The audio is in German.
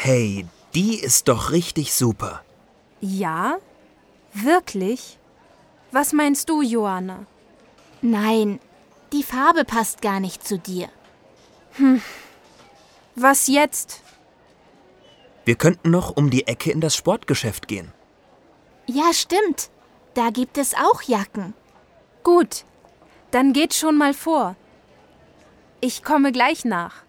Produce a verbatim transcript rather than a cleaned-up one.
Hey, die ist doch richtig super. Ja? Wirklich? Was meinst du, Johanna? Nein, die Farbe passt gar nicht zu dir. Hm. Was jetzt? Wir könnten noch um die Ecke in das Sportgeschäft gehen. Ja, stimmt. Da gibt es auch Jacken. Gut, dann geht schon mal vor. Ich komme gleich nach.